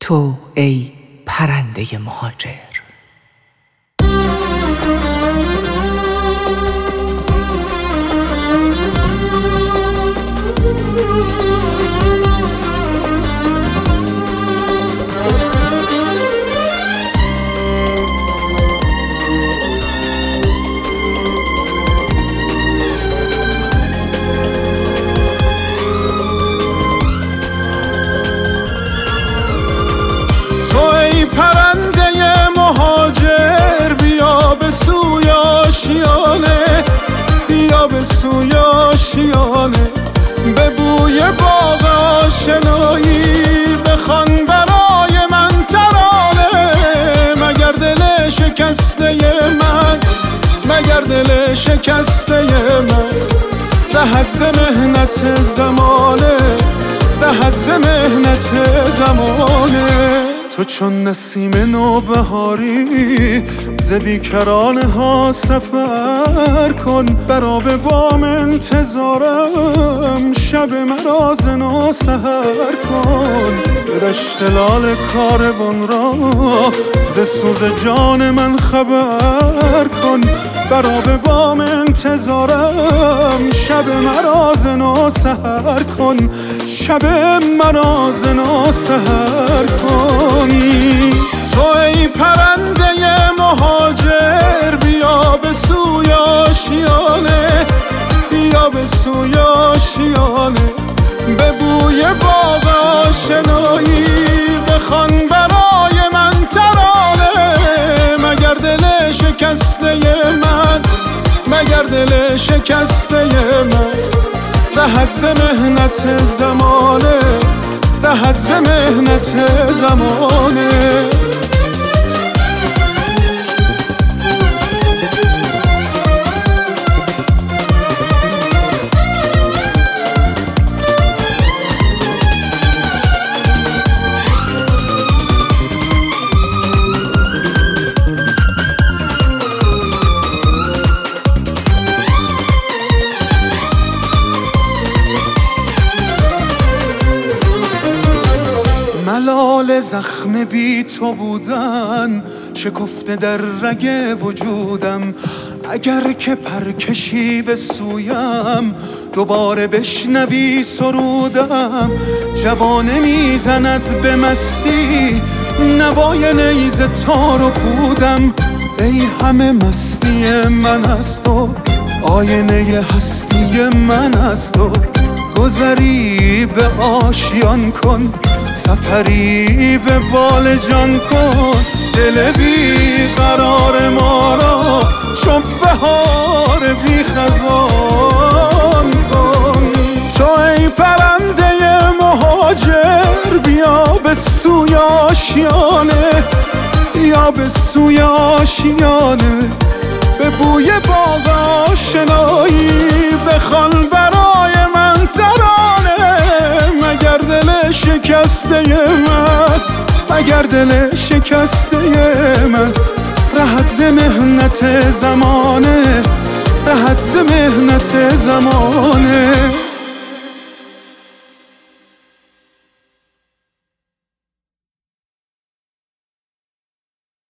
تو ای پرنده مهاجر. پرنده مهاجر بیا به سوی آشیانه، بیا به سوی آشیانه، به بوی باغ آشنایی بخوان برای من ترانه. مگر دل شکسته من، مگر دل شکسته من راحت ز محنت زمانه، راحت ز محنت زمانه. تو چون نسیم نوبهاری ز بیکرانه ها سفر کن، برآب بام انتظارم شب مرا ز نو سحر کن. به دشت لال کاروان را ز سوز جان من خبر کن، برآب بام انتظارم شب مرا ز نو سحر کن، شب مرا ز نو سحر کن. تو ای پرنده مهاجر بیا به سوی آشیانه، بیا به سوی آشیانه، به بوی باغ آشنایی بخوان برای من ترانه. مگر دل شکسته من، مگر دل شکسته من راحت ز محنت زمانه، راحت ز محنت زمانه. ملال زخم بی تو بودن شکفته در رگ وجودم، اگر که پرکشی به سویم دوباره بشنوی سرودم. جوانه میزند به مستی نوای نیز تار و پودم، ای همه مستی من از تو، آینه هستی من از تو. گذری به آشیان کن، سفری به بال جان کن، دل بی قرار ما را چون بهار بی خزان کن. تو ای پرنده مهاجر بیا به سوی آشیانه، بیا به سوی آشیانه، به بوی باغ آشنایی بخوان برای من ترانه. مگر دل شکسته من، مگر دل شکسته من راحت ز محنت زمانه، راحت ز محنت زمانه.